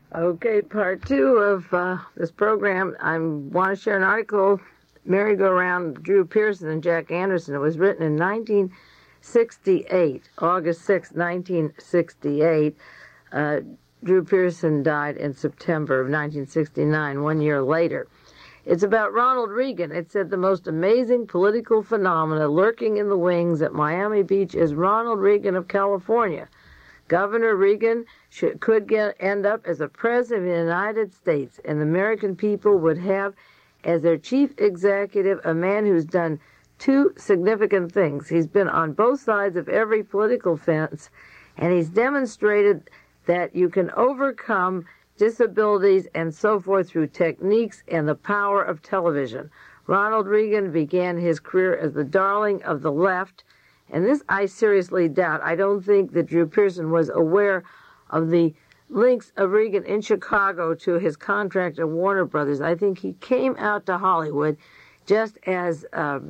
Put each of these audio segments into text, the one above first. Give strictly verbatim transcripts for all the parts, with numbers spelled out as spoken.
Okay, part two of uh, this program. I want to share an article, Merry-Go-Round, Drew Pearson and Jack Anderson. It was written in nineteen sixty-eight, August sixth, nineteen sixty-eight. Uh, Drew Pearson died in September of nineteen sixty-nine, one year later. It's about Ronald Reagan. It said the most amazing political phenomena lurking in the wings at Miami Beach is Ronald Reagan of California. Governor Reagan should, could get, end up as a president of the United States, and the American people would have as their chief executive a man who's done two significant things. He's been on both sides of every political fence, and he's demonstrated that you can overcome disabilities and so forth through techniques and the power of television. Ronald Reagan began his career as the darling of the left, and this I seriously doubt. I don't think that Drew Pearson was aware of the links of Reagan in Chicago to his contract at Warner Brothers. I think he came out to Hollywood just as um,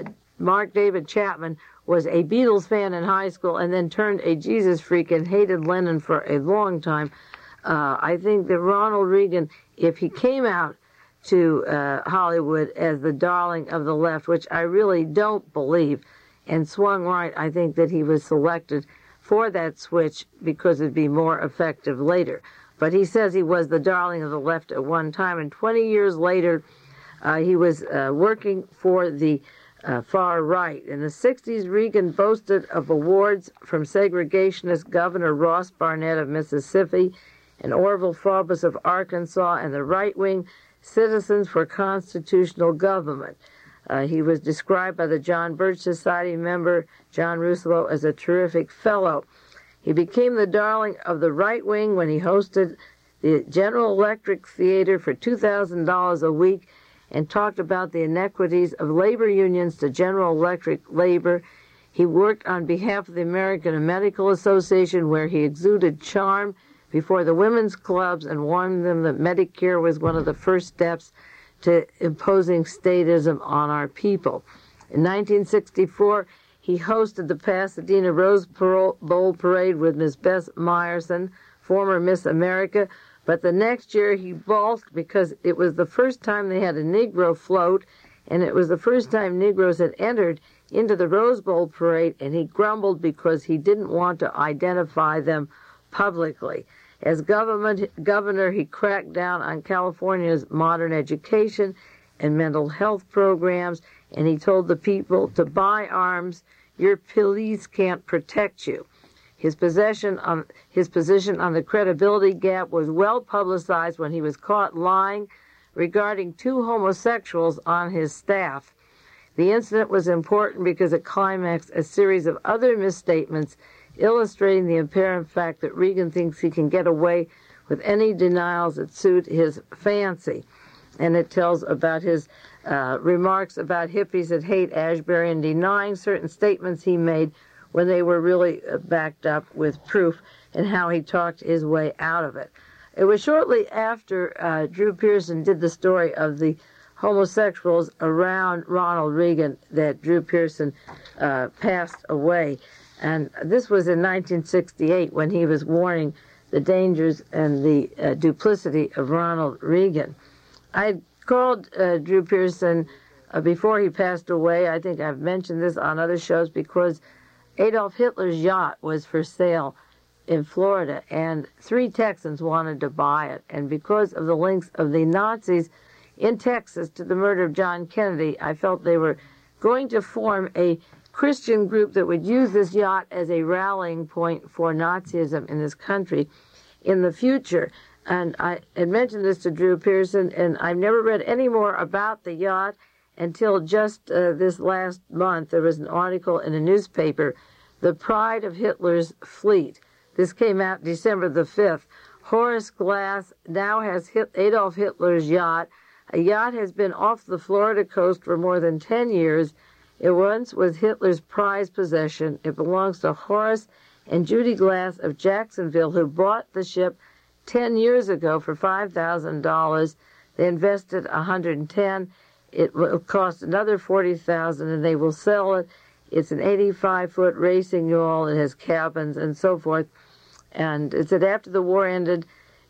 Mark David Chapman was a Beatles fan in high school and then turned a Jesus freak and hated Lennon for a long time. Uh, I think that Ronald Reagan, if he came out to uh, Hollywood as the darling of the left, which I really don't believe, and swung right, I think that he was selected for that switch because it'd be more effective later. But he says he was the darling of the left at one time, and twenty years later, uh, he was uh, working for the uh, far right. In the sixties, Reagan boasted of awards from segregationist Governor Ross Barnett of Mississippi and Orville Faubus of Arkansas, and the right-wing Citizens for Constitutional Government. Uh, he was described by the John Birch Society member John Russell as a terrific fellow. He became the darling of the right wing when he hosted the General Electric Theater for two thousand dollars a week and talked about the inequities of labor unions to General Electric labor. He worked on behalf of the American Medical Association, where he exuded charm before the women's clubs and warned them that Medicare was one of the first steps to imposing statism on our people. In nineteen sixty-four, he hosted the Pasadena Rose Bowl Parade with Miss Bess Meyerson, former Miss America, but the next year he balked because it was the first time they had a Negro float, and it was the first time Negroes had entered into the Rose Bowl Parade, and he grumbled because he didn't want to identify them publicly. As government governor, he cracked down on California's modern education and mental health programs, and he told the people to buy arms. Your police can't protect you. His possession on his position on the credibility gap was well publicized when he was caught lying regarding two homosexuals on his staff. The incident was important because it climaxed a series of other misstatements illustrating the apparent fact that Reagan thinks he can get away with any denials that suit his fancy. And it tells about his uh, remarks about hippies that hate Ashbury and denying certain statements he made when they were really backed up with proof, and how he talked his way out of it. It was shortly after uh, Drew Pearson did the story of the homosexuals around Ronald Reagan that Drew Pearson uh, passed away. And this was in nineteen sixty-eight when he was warning the dangers and the uh, duplicity of Ronald Reagan. I called uh, Drew Pearson uh, before he passed away. I think I've mentioned this on other shows because Adolf Hitler's yacht was for sale in Florida, and three Texans wanted to buy it. And because of the links of the Nazis in Texas to the murder of John Kennedy, I felt they were going to form a Christian group that would use this yacht as a rallying point for Nazism in this country in the future. And I had mentioned this to Drew Pearson, and I've never read any more about the yacht until just uh, this last month. There was an article in a newspaper, The Pride of Hitler's Fleet. This came out December the fifth. Horace Glass now has Hit- Adolf Hitler's yacht. A yacht has been off the Florida coast for more than ten years. It once was Hitler's prized possession. It belongs to Horace and Judy Glass of Jacksonville, who bought the ship ten years ago for five thousand dollars. They invested one hundred ten dollars. It will cost another forty thousand dollars, and they will sell it. It's an eighty-five foot racing yawl. It has cabins and so forth. And it said after the war ended,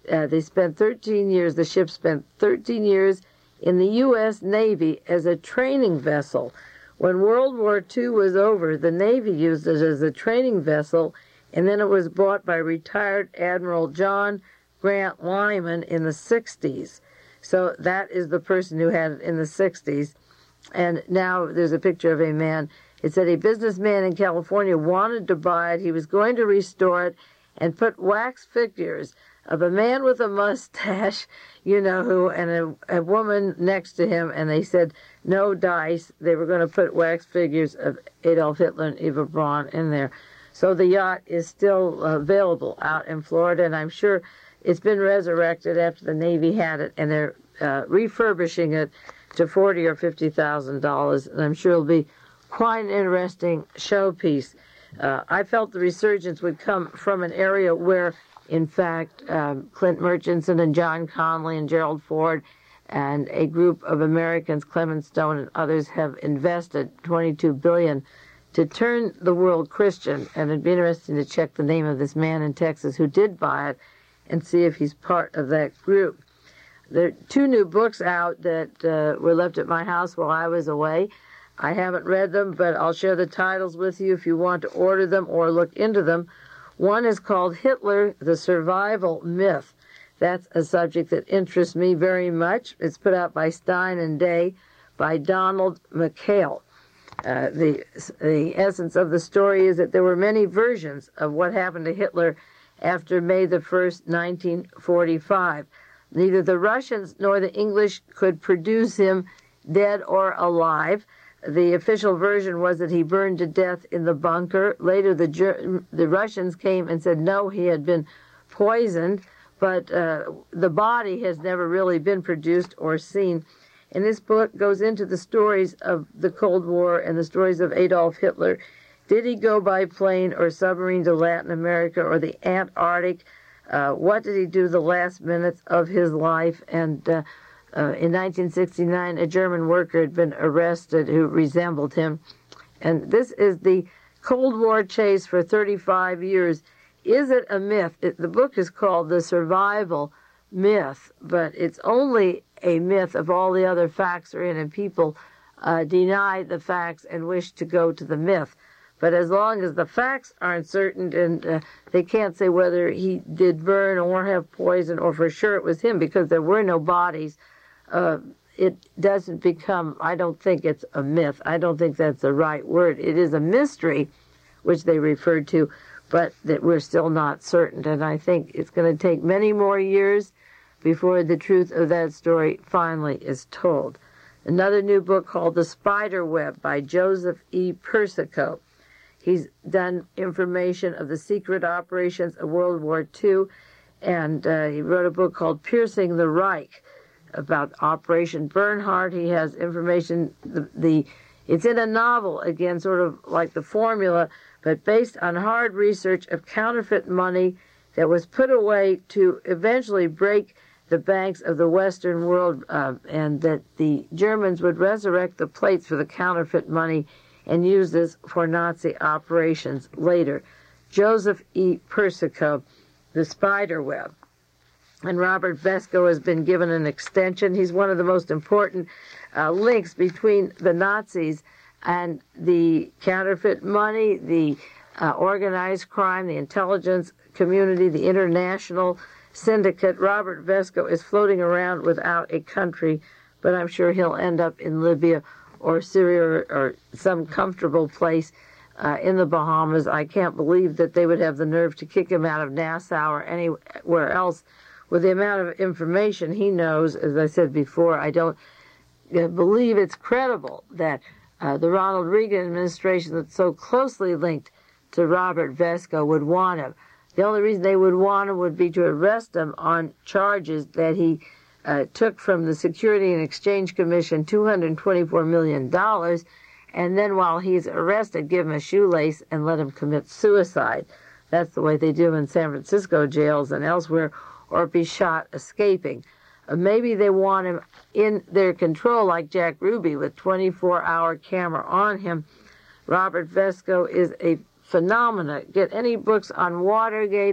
Uh, they spent thirteen years, the ship spent thirteen years in the U S Navy as a training vessel. When World War Two was over, the Navy used it as a training vessel, and then it was bought by retired Admiral John Grant Lyman in the sixties. So that is the person who had it in the sixties. And now there's a picture of a man. It said a businessman in California wanted to buy it. He was going to restore it and put wax figures of a man with a mustache, you know who, and a, a woman next to him, and they said no dice. They were going to put wax figures of Adolf Hitler and Eva Braun in there. So the yacht is still available out in Florida, and I'm sure it's been resurrected after the Navy had it, and they're uh, refurbishing it to forty or fifty thousand dollars, and I'm sure it'll be quite an interesting showpiece. Uh, I felt the resurgence would come from an area where, in fact, um, Clint Murchison and John Connolly and Gerald Ford and a group of Americans, Clement Stone and others, have invested twenty-two billion dollars to turn the world Christian. And it'd be interesting to check the name of this man in Texas who did buy it and see if he's part of that group. There are two new books out that uh, were left at my house while I was away. I haven't read them, but I'll share the titles with you if you want to order them or look into them. One is called Hitler, the Survival Myth. That's a subject that interests me very much. It's put out by Stein and Day by Donald McHale. Uh, the, the essence of the story is that there were many versions of what happened to Hitler after May the first, nineteen forty-five. Neither the Russians nor the English could produce him dead or alive. The official version was that he burned to death in the bunker. Later, the Ger- the Russians came and said, no, he had been poisoned, but uh, the body has never really been produced or seen. And this book goes into the stories of the Cold War and the stories of Adolf Hitler. Did he go by plane or submarine to Latin America or the Antarctic? Uh, what did he do the last minutes of his life? And uh, uh, in nineteen sixty-nine, a German worker had been arrested who resembled him. And this is the Cold War chase for thirty-five years. Is it a myth? It, the book is called The Survival Myth, but it's only a myth if all the other facts are in, and people uh, deny the facts and wish to go to the myth. But as long as the facts aren't certain, and uh, they can't say whether he did burn or have poison or for sure it was him because there were no bodies, uh, it doesn't become, I don't think it's a myth. I don't think that's the right word. It is a mystery, which they referred to, but that we're still not certain. And I think it's going to take many more years before the truth of that story finally is told. Another new book called The Spider Web by Joseph E. Persico. He's done information of the secret operations of World War Two, and uh, he wrote a book called Piercing the Reich about Operation Bernhardt. He has information, the, the it's in a novel, again, sort of like the formula, but based on hard research of counterfeit money that was put away to eventually break the banks of the Western world, uh, and that the Germans would resurrect the plates for the counterfeit money and use this for Nazi operations later. Joseph E. Persico, The Spider Web. And Robert Vesco has been given an extension. He's one of the most important uh, links between the Nazis and the counterfeit money, the uh, organized crime, the intelligence community, the international syndicate. Robert Vesco is floating around without a country, but I'm sure he'll end up in Libya or Syria or, or some comfortable place uh, in the Bahamas. I can't believe that they would have the nerve to kick him out of Nassau or anywhere else. With the amount of information he knows, as I said before, I don't uh, believe it's credible that uh, the Ronald Reagan administration that's so closely linked to Robert Vesco would want him. The only reason they would want him would be to arrest him on charges that he uh, took from the Security and Exchange Commission two hundred twenty-four million dollars, and then while he's arrested, give him a shoelace and let him commit suicide. That's the way they do in San Francisco jails and elsewhere, or be shot escaping. Uh, maybe they want him in their control like Jack Ruby with twenty-four hour camera on him. Robert Vesco is a phenomena. Get any books on Watergate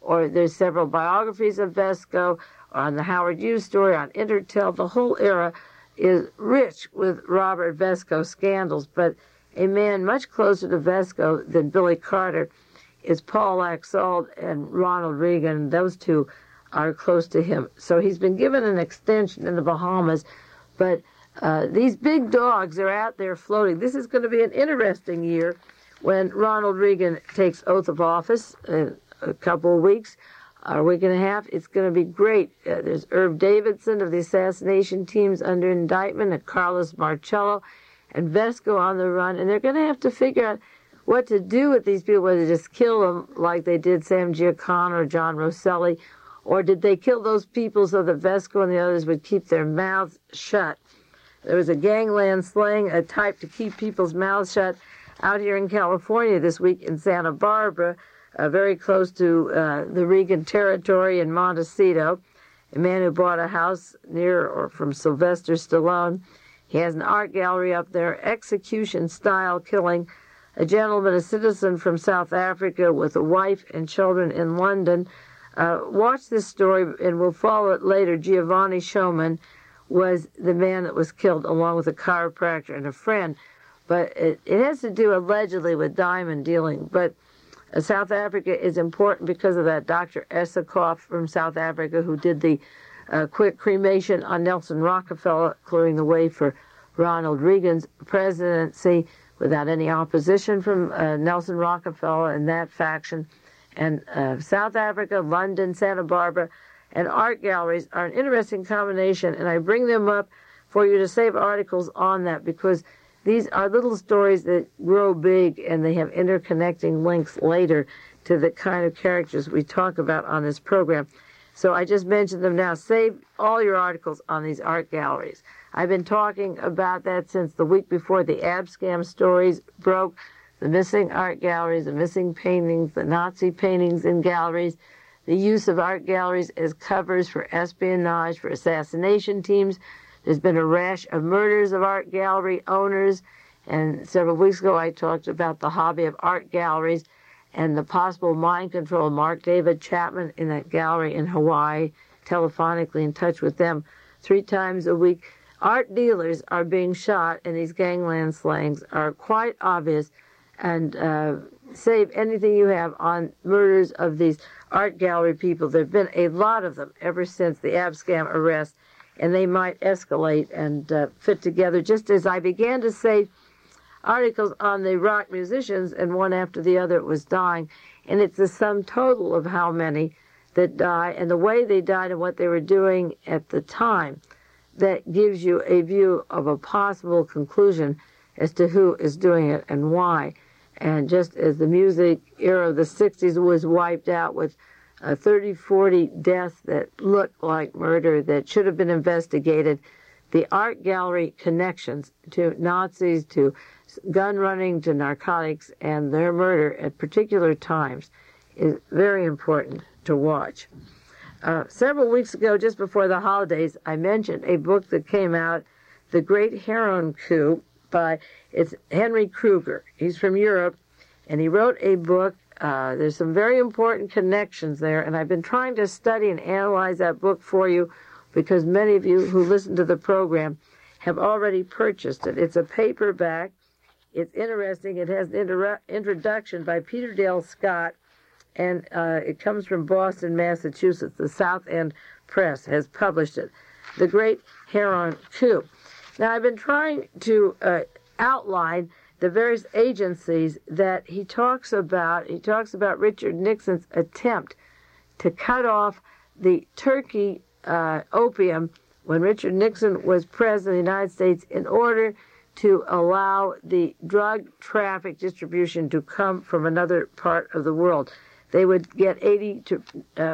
or there's several biographies of Vesco, or on the Howard Hughes story, on Intertel. The whole era is rich with Robert Vesco scandals, but a man much closer to Vesco than Billy Carter is Paul Laxalt and Ronald Reagan. Those two are close to him. So he's been given an extension in the Bahamas, but uh, these big dogs are out there floating. This is going to be an interesting year when Ronald Reagan takes oath of office in a couple of weeks, a week and a half. It's going to be great. Uh, there's Irv Davidson of the assassination teams under indictment, and Carlos Marcello, and Vesco on the run, and they're going to have to figure out what to do with these people, whether just kill them like they did Sam Giancana or John Rosselli, or did they kill those people so that Vesco and the others would keep their mouths shut? There was a gangland slang, a type to keep people's mouths shut out here in California this week in Santa Barbara, uh, very close to uh, the Reagan territory in Montecito. A man who bought a house near or from Sylvester Stallone. He has an art gallery up there, execution-style killing a gentleman, a citizen from South Africa with a wife and children in London. Uh, watch this story, and we'll follow it later. Giovanni Showman was the man that was killed, along with a chiropractor and a friend. But it, it has to do, allegedly, with diamond dealing. But uh, South Africa is important because of that Doctor Esikoff from South Africa who did the uh, quick cremation on Nelson Rockefeller, clearing the way for Ronald Reagan's presidency without any opposition from uh, Nelson Rockefeller and that faction. And uh, South Africa, London, Santa Barbara, and art galleries are an interesting combination, and I bring them up for you to save articles on that, because these are little stories that grow big, and they have interconnecting links later to the kind of characters we talk about on this program. So I just mentioned them now. Save all your articles on these art galleries. I've been talking about that since the week before the Abscam stories broke. The missing art galleries, the missing paintings, the Nazi paintings in galleries, the use of art galleries as covers for espionage, for assassination teams. There's been a rash of murders of art gallery owners, and several weeks ago I talked about the hobby of art galleries and the possible mind control of Mark David Chapman in that gallery in Hawaii, telephonically in touch with them three times a week. Art dealers are being shot, and these gangland slangs are quite obvious. And uh, save anything you have on murders of these art gallery people. There have been a lot of them ever since the Abscam arrest, and they might escalate and uh, fit together, just as I began to say articles on the rock musicians, and one after the other was dying. And it's the sum total of how many that die and the way they died and what they were doing at the time that gives you a view of a possible conclusion as to who is doing it and why. And just as the music era of the sixties was wiped out with uh, thirty, forty deaths that looked like murder that should have been investigated, the art gallery connections to Nazis, to gun running, to narcotics, and their murder at particular times is very important to watch. Uh, several weeks ago, just before the holidays, I mentioned a book that came out, The Great Heron Coup, by it's Henry Kruger. He's from Europe, and he wrote a book. Uh, there's some very important connections there, and I've been trying to study and analyze that book for you because many of you who listen to the program have already purchased it. It's a paperback. It's interesting. It has an inter- introduction by Peter Dale Scott, and uh, it comes from Boston, Massachusetts. The South End Press has published it. The Great Heron Coup. Now, I've been trying to uh, outline the various agencies that he talks about. He talks about Richard Nixon's attempt to cut off the Turkey uh, opium when Richard Nixon was president of the United States in order to allow the drug traffic distribution to come from another part of the world. They would get eighty to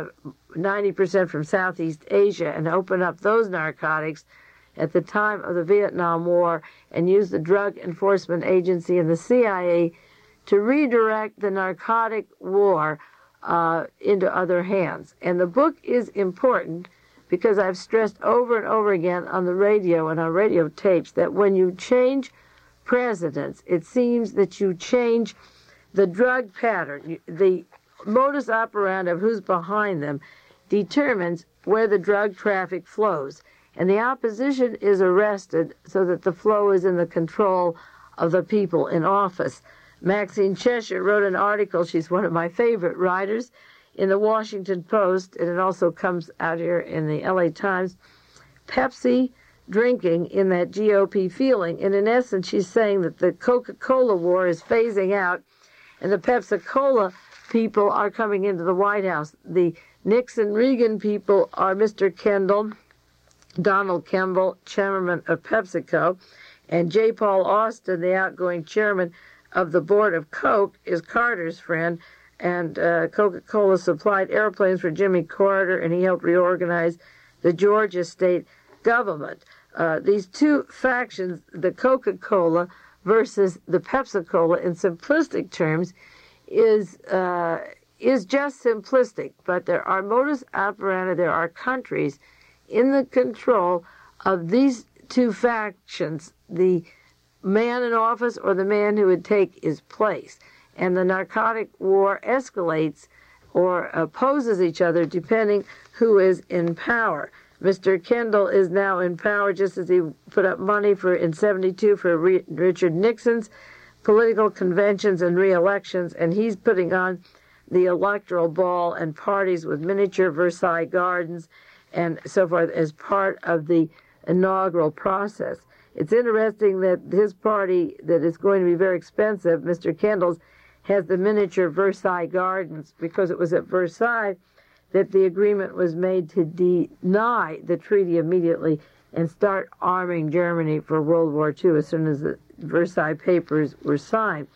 ninety percent from Southeast Asia and open up those narcotics at the time of the Vietnam War and use the Drug Enforcement Agency and the C I A to redirect the narcotic war uh, into other hands. And the book is important because I've stressed over and over again on the radio and on radio tapes that when you change presidents, it seems that you change the drug pattern. The modus operandi of who's behind them determines where the drug traffic flows. And the opposition is arrested so that the flow is in the control of the people in office. Maxine Cheshire wrote an article, she's one of my favorite writers, in the Washington Post, and it also comes out here in the L A Times, Pepsi drinking in that G O P feeling. And in essence, she's saying that the Coca-Cola war is phasing out, and the Pepsi-Cola people are coming into the White House. The Nixon-Reagan people are Mister Kendall, Donald Kemble, chairman of PepsiCo, and J. Paul Austin, the outgoing chairman of the board of Coke, is Carter's friend, and uh, Coca-Cola supplied airplanes for Jimmy Carter, and he helped reorganize the Georgia state government. Uh, these two factions, the Coca-Cola versus the Pepsi-Cola, in simplistic terms, is uh, is just simplistic, but there are modus operandi, there are countries in the control of these two factions, the man in office or the man who would take his place. And the narcotic war escalates or opposes each other depending who is in power. Mister Kendall is now in power just as he put up money for in seventy-two for Re- Richard Nixon's political conventions and re-elections, and he's putting on the electoral ball and parties with miniature Versailles gardens and so forth as part of the inaugural process. It's interesting that his party, that is going to be very expensive, Mister Kendall's, has the miniature Versailles gardens because it was at Versailles that the agreement was made to deny the treaty immediately and start arming Germany for World War Two as soon as the Versailles Papers were signed.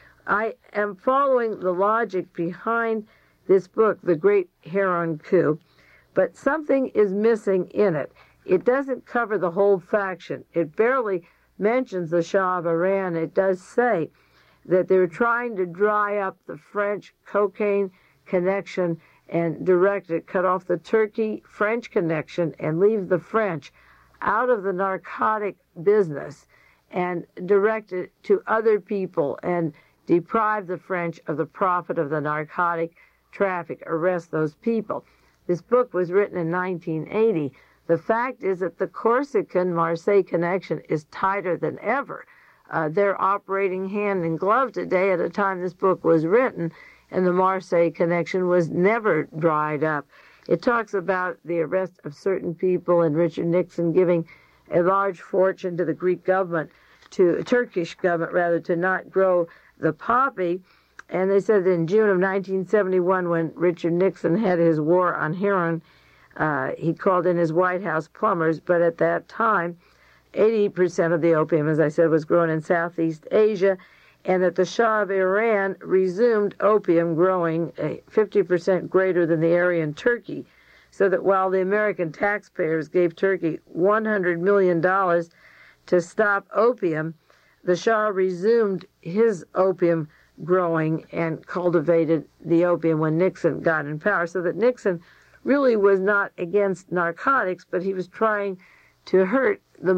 I am following the logic behind this book, The Great Heron Coup, but something is missing in it. It doesn't cover the whole faction. It barely mentions the Shah of Iran. It does say that they're trying to dry up the French cocaine connection and direct it, cut off the Turkey-French connection and leave the French out of the narcotic business and direct it to other people and deprive the French of the profit of the narcotic traffic, arrest those people. This book was written in nineteen eighty. The fact is that the Corsican-Marseille connection is tighter than ever. Uh, they're operating hand in glove today at a time this book was written, and the Marseille connection was never dried up. It talks about the arrest of certain people and Richard Nixon giving a large fortune to the Greek government, to Turkish government rather, to not grow the poppy. And they said that in June of nineteen seventy-one, when Richard Nixon had his war on heroin, uh, he called in his White House plumbers, but at that time, eighty percent of the opium, as I said, was grown in Southeast Asia, and that the Shah of Iran resumed opium growing uh, fifty percent greater than the area in Turkey, so that while the American taxpayers gave Turkey one hundred million dollars to stop opium, the Shah resumed his opium growing and cultivated the opium when Nixon got in power, so that Nixon really was not against narcotics, but he was trying to hurt the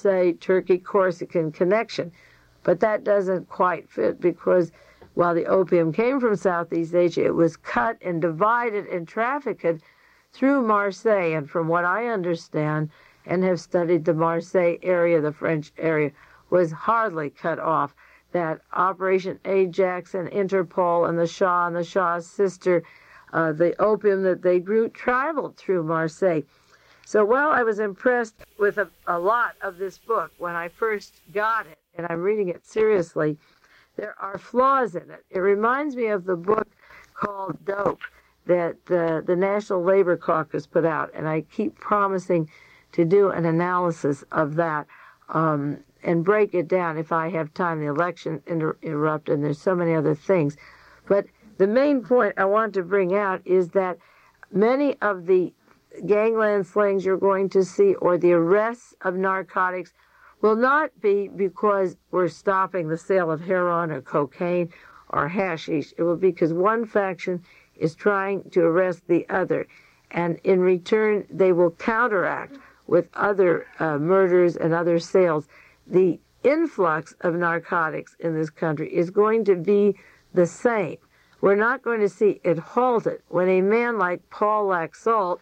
Marseille-Turkey-Corsican connection. But that doesn't quite fit because while the opium came from Southeast Asia, it was cut and divided and trafficked through Marseille. And from what I understand and have studied, the Marseille area, the French area, was hardly cut off. That Operation Ajax and Interpol and the Shah and the Shah's sister, uh, the opium that they grew traveled through Marseille. So while I was impressed with a, a lot of this book when I first got it, and I'm reading it seriously, there are flaws in it. It reminds me of the book called Dope that uh, the National Labor Caucus put out, and I keep promising to do an analysis of that um, and break it down if I have time. The election inter- interrupted, and there's so many other things. But the main point I want to bring out is that many of the gangland slings you're going to see or the arrests of narcotics will not be because we're stopping the sale of heroin or cocaine or hashish. It will be because one faction is trying to arrest the other, and in return they will counteract with other uh, murders and other sales. The influx of narcotics in this country is going to be the same. we're not going to see it halted. When a man like Paul Laxalt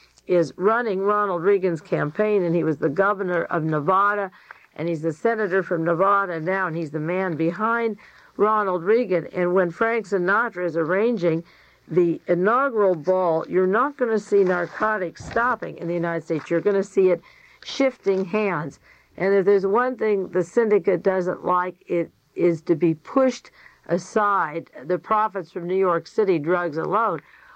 is running Ronald Reagan's campaign, and he was the governor of Nevada, and he's the senator from Nevada now, and he's the man behind Ronald Reagan. And when Frank Sinatra is arranging the inaugural ball, you're not going to see narcotics stopping in the United States. You're going to see it shifting hands. And if there's one thing the syndicate doesn't like, it is to be pushed aside. The profits from New York City drugs alone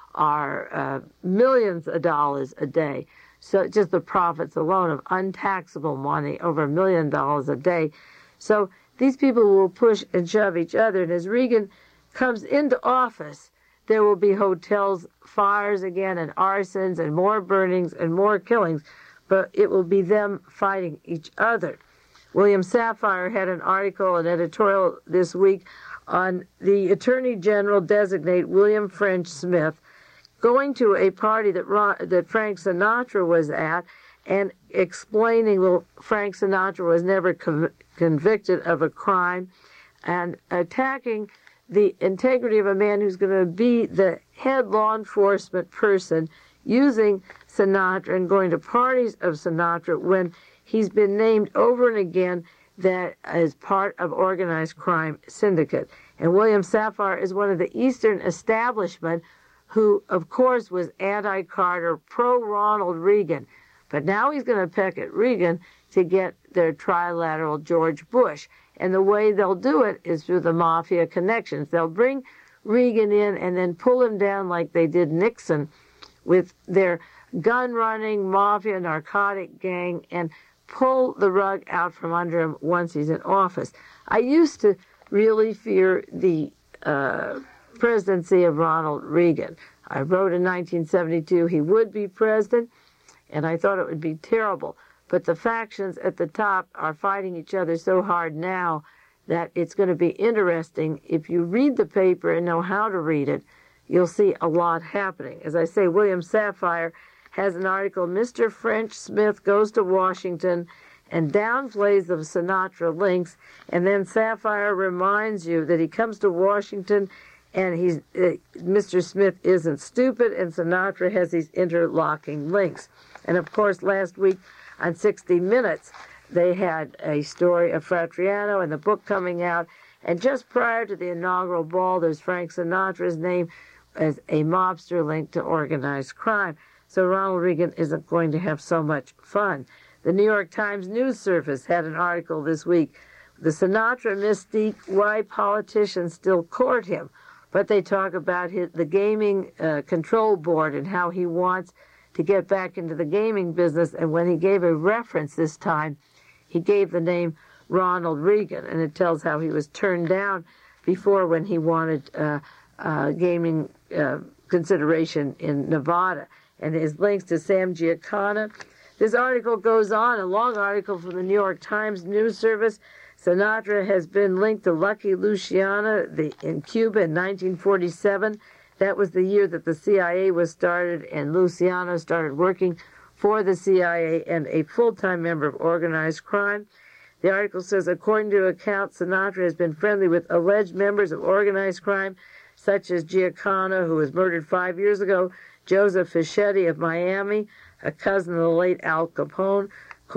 are uh, millions of dollars a day. So just the profits alone of untaxable money, over a million dollars a day. So these people will push and shove each other. And as Reagan comes into office, there will be hotels, fires again, and arsons, and more burnings, and more killings. But it will be them fighting each other. William Safire had an article, an editorial this week on the Attorney General designate William French Smith going to a party that Ron, that Frank Sinatra was at and explaining, well, Frank Sinatra was never com- convicted of a crime, and attacking the integrity of a man who's going to be the head law enforcement person using Sinatra and going to parties of Sinatra when he's been named over and again that as part of organized crime syndicate. And William Safire is one of the Eastern establishment who, of course, was anti-Carter, pro-Ronald Reagan. But now he's going to peck at Reagan to get their trilateral George Bush. And the way they'll do it is through the mafia connections. They'll bring Reagan in and then pull him down like they did Nixon with their gun-running mafia narcotic gang and pull the rug out from under him once he's in office. I used to really fear the uh, presidency of Ronald Reagan. I wrote in nineteen seventy-two he would be president, and I thought it would be terrible. But the factions at the top are fighting each other so hard now that it's going to be interesting. If you read the paper and know how to read it, you'll see a lot happening. As I say, William Safire has an article, Mister French Smith Goes to Washington and downplays the Sinatra links, and then Safire reminds you that he comes to Washington and he's uh, Mister Smith isn't stupid, and Sinatra has these interlocking links. And of course, last week on sixty minutes, they had a story of Fratriano and the book coming out, and just prior to the inaugural ball, there's Frank Sinatra's name as a mobster linked to organized crime. So Ronald Reagan isn't going to have so much fun. The New York Times News Service had an article this week, The Sinatra Mystique, Why Politicians Still Court Him. But they talk about his, the gaming uh, control board and how he wants to get back into the gaming business. And when he gave a reference this time, he gave the name Ronald Reagan. And it tells how he was turned down before when he wanted uh, uh, gaming uh, consideration in Nevada. And his links to Sam Giancana. This article goes on, a long article from the New York Times News Service. Sinatra has been linked to Lucky Luciano the, in Cuba in nineteen forty-seven. That was the year that the C I A was started, and Luciano started working for the C I A and a full-time member of organized crime. The article says, according to accounts, Sinatra has been friendly with alleged members of organized crime, such as Giancana, who was murdered five years ago, Joseph Fischetti of Miami, a cousin of the late Al Capone,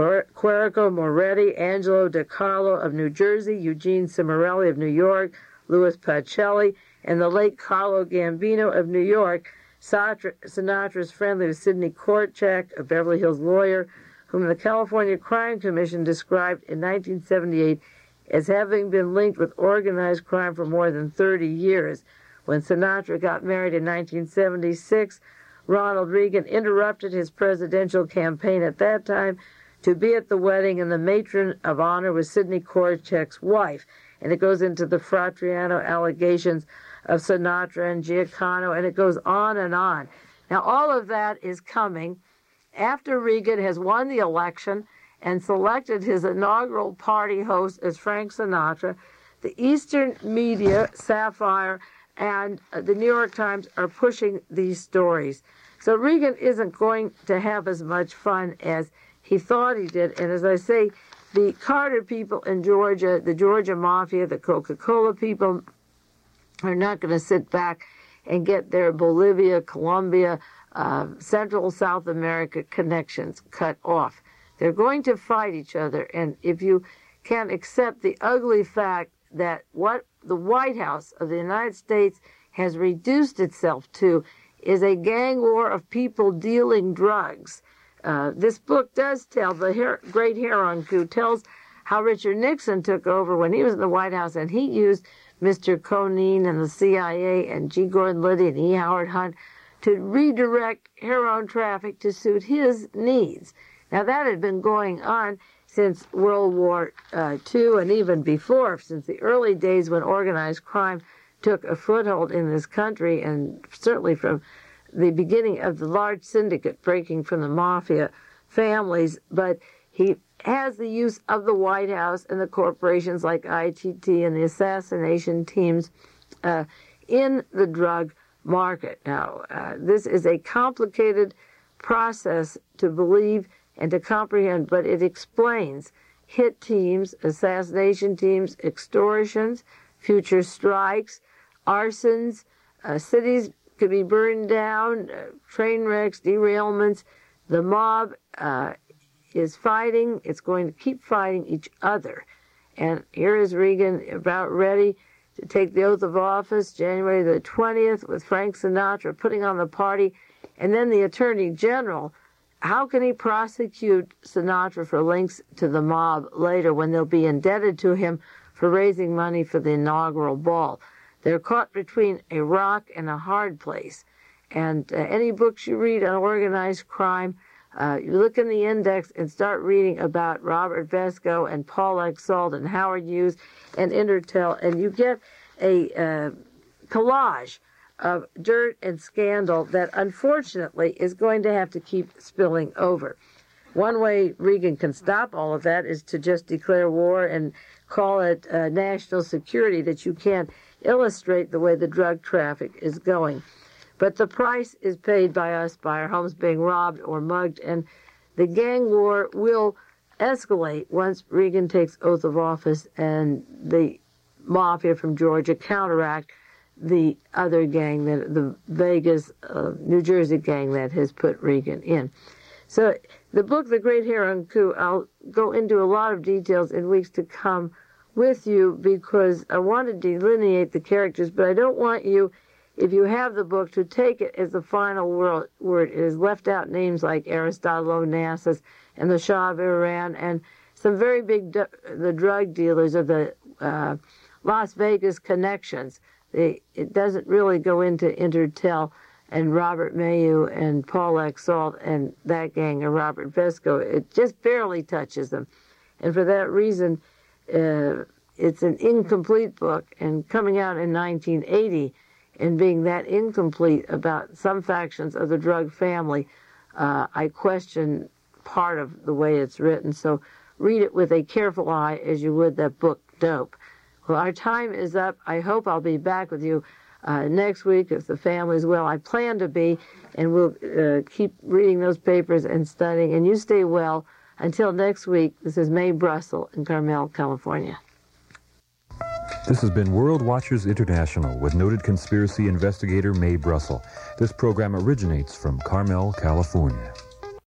Querico Moretti, Angelo DiCarlo of New Jersey, Eugene Cimarelli of New York, Louis Pacelli, and the late Carlo Gambino of New York. Sinatra is friendly with Sidney Korchak, a Beverly Hills lawyer, whom the California Crime Commission described in nineteen seventy-eight as having been linked with organized crime for more than thirty years. When Sinatra got married in nineteen seventy-six, Ronald Reagan interrupted his presidential campaign at that time to be at the wedding, and the matron of honor was Sidney Korchak's wife. And it goes into the Fratriano allegations of Sinatra and Giancana, and it goes on and on. Now, all of that is coming after Reagan has won the election and selected his inaugural party host as Frank Sinatra. The Eastern media, Safire, and the New York Times are pushing these stories. So Reagan isn't going to have as much fun as he thought he did. And as I say, the Carter people in Georgia, the Georgia Mafia, the Coca-Cola people, are not going to sit back and get their Bolivia, Colombia, uh, Central South America connections cut off. They're going to fight each other, and if you can accept the ugly fact that what the White House of the United States has reduced itself to is a gang war of people dealing drugs. Uh, this book does tell, the Her- Great Heron Coup tells how Richard Nixon took over when he was in the White House, and he used Mister Conine and the C I A and G. Gordon Liddy and E. Howard Hunt to redirect heroin traffic to suit his needs. Now, that had been going on since World War uh, Two and even before, since the early days when organized crime took a foothold in this country, and certainly from the beginning of the large syndicate breaking from the mafia families. But he has the use of the White House and the corporations like I T T and the assassination teams uh, in the drug market. Now, uh, this is a complicated process to believe and to comprehend, but it explains hit teams, assassination teams, extortions, future strikes, arsons, uh, cities could be burned down, uh, train wrecks, derailments. The mob uh, is fighting. It's going to keep fighting each other. And here is Reagan about ready to take the oath of office, January the twentieth, with Frank Sinatra putting on the party. And then the Attorney General, how can he prosecute Sinatra for links to the mob later when they'll be indebted to him for raising money for the inaugural ball? They're caught between a rock and a hard place. And uh, any books you read on organized crime, uh, you look in the index and start reading about Robert Vesco and Paul Exalt and Howard Hughes and Intertel, and you get a uh, collage of dirt and scandal that unfortunately is going to have to keep spilling over. One way Reagan can stop all of that is to just declare war and call it uh, national security, that you can't illustrate the way the drug traffic is going. But the price is paid by us, by our homes being robbed or mugged, and the gang war will escalate once Reagan takes oath of office and the mafia from Georgia counteract the other gang, that the Vegas, uh, New Jersey gang that has put Reagan in. So the book, The Great Heron Coup, I'll go into a lot of details in weeks to come with you because I want to delineate the characters, but I don't want you, if you have the book, to take it as the final word. It has left out names like Aristotle Onassis and the Shah of Iran and some very big, the drug dealers of the uh, Las Vegas connections. They, it doesn't really go into Intertel and Robert Mayu and Paul Exalt and that gang of Robert Vesco. It just barely touches them. And for that reason, uh, it's an incomplete book. And coming out in nineteen eighty and being that incomplete about some factions of the drug family, uh, I question part of the way it's written. So read it with a careful eye as you would that book, Dope. Well, our time is up. I hope I'll be back with you uh, next week if the family's well. I plan to be, and we'll uh, keep reading those papers and studying. And you stay well. Until next week, this is Mae Brussel in Carmel, California. This has been World Watchers International with noted conspiracy investigator Mae Brussel. This program originates from Carmel, California.